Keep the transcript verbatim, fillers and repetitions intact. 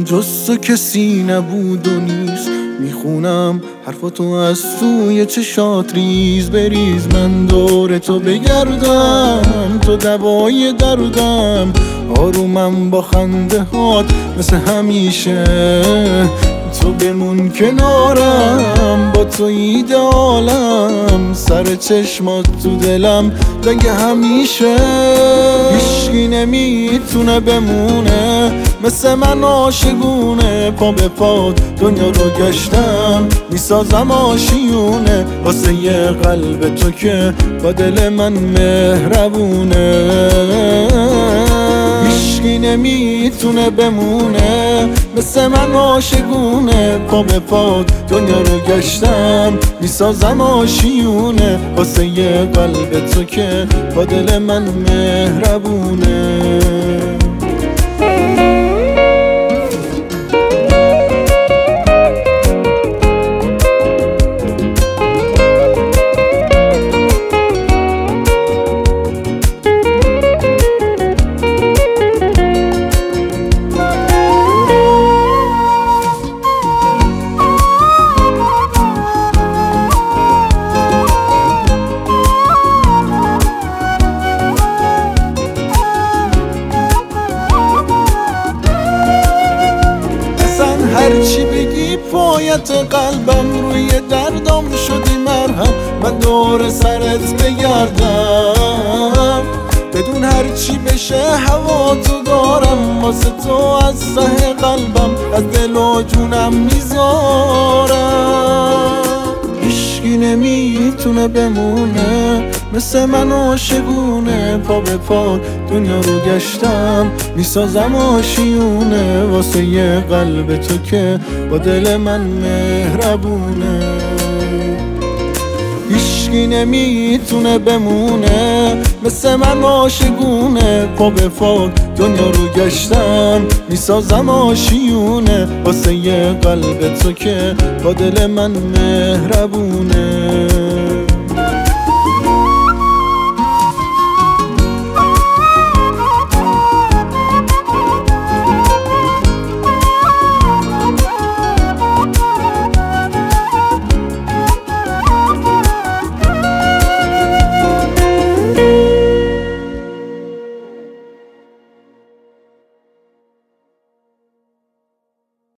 جز تو کسی نبود و نیست. میخونم حرفاتو از توی چشات ریز بریز. من دور تو بگردم، تو دوای دردم، آرومم با خنده هات مثل همیشه. تو بمون کنارم، با تو ایدئالم، سر چشمات تو دلم رنگ همیشه. هیچکی نمیتونه بمونه مثل من عاشقونه. پا به پا دنیا رو گشتم، میسازم آشیونه واسه یه قلب تو که با دل من مهربونه. هیچکی نمیتونه بمونه مثل من عاشقونه. پا به پا دنیا رو گشتم، میسازم آشیونه واسه یه قلب تو که با دل من مهربونه. هرچی بگی پایت قلبم، روی دردم شدی مرهم. من دور سرت بگردم، بدون هرچی بشه هوا تو دارم. واسه تو از ته قلبم از دل و جونم میذارم. هیچکی نمیتونه بمونه مثل من عاشقونه. پا به پا دنیا رو گشتم، میسازم آشیونه واسه یه قلب تو که با دل من مهربونه. هیچکی نمیتونه بمونه مثل من عاشقونه. پا به پا دنیا رو گشتم، میسازم آشیونه واسه یه قلب تو که با دل من مهربونه.